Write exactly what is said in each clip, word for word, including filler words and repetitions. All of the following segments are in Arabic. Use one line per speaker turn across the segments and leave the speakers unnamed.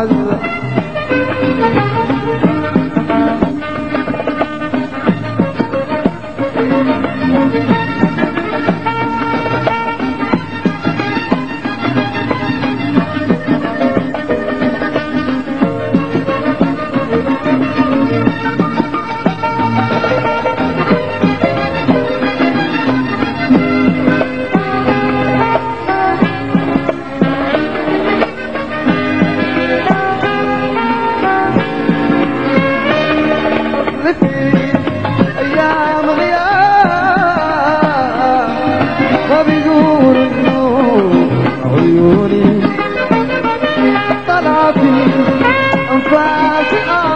معذب أيام غياب وبدور النور عيوني طلع في أنفاسي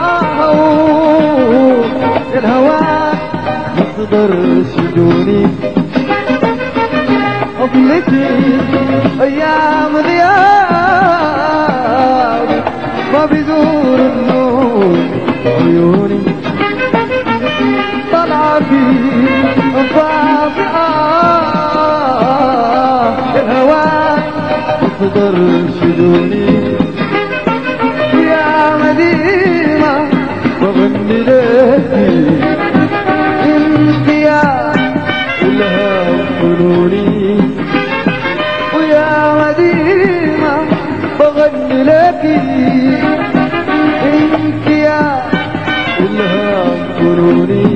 آه الهوى مصدر شجوني طفلتي أيام غياب وبدور النور عيوني طلع في أنفاسي آه الهوى مصدر شجوني يا مدينة بغني ليكي انت يا الهام فنوني ويا مدينة بغني ليكي انت يا الهام فنوني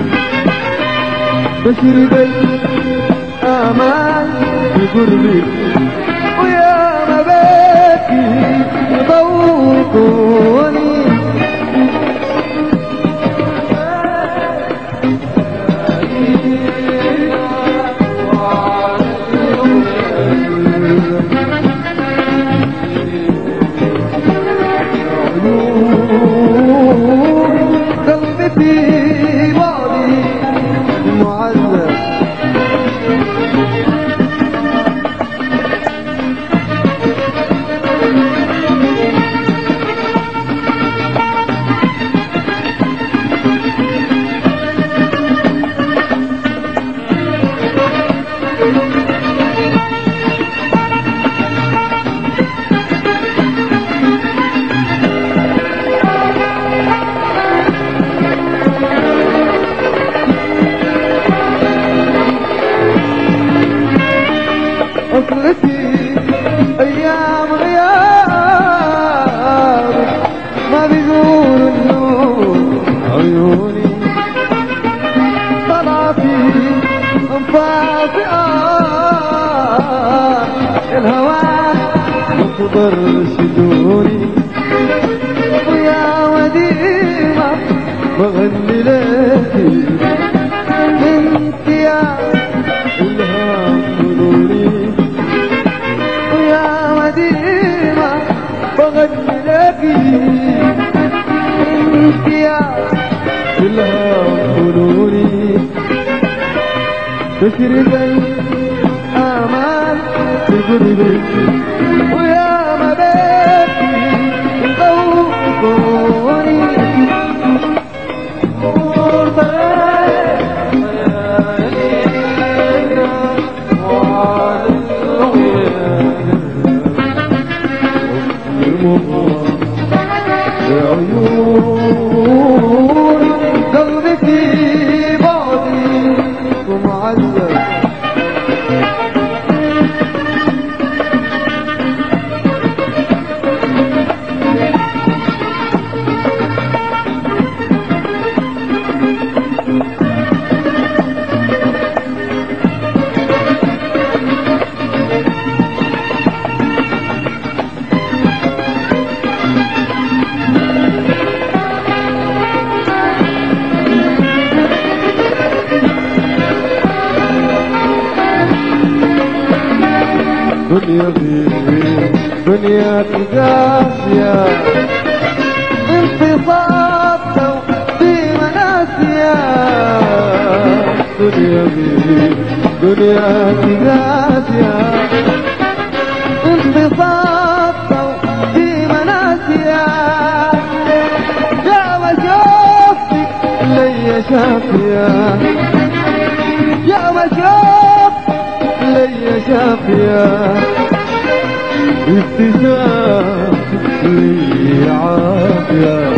بشرب الآمال بقربك ويا مباكي يضوقوني قلبي في بعدي معذب طفلتي أيام غيابك ما بيزور النور عيوني طلع في أنفاسي آه الهوى مصدر شجوني ويا مدينة بغني ليكي انت يا الهام فنوني بغني لكي انت يا الهام فنوني تشرق الآمال بقربك ويا مباكي يضوقوني عيون قلبي في بعدي ومعذب دنيا غير دنيا قاسية انتصاب في مناسية دنيا غير دنيا قاسية انتصاب في مناسية يا ما شوفتك ليا شافية يا ما شوفتك ليا شافية ابتسام لي عافية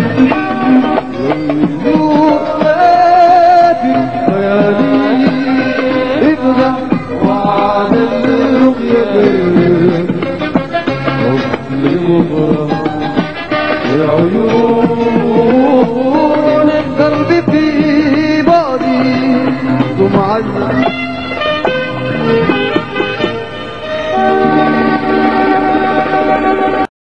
نور في خيالي ابدأ وعد الرؤية حب بكرة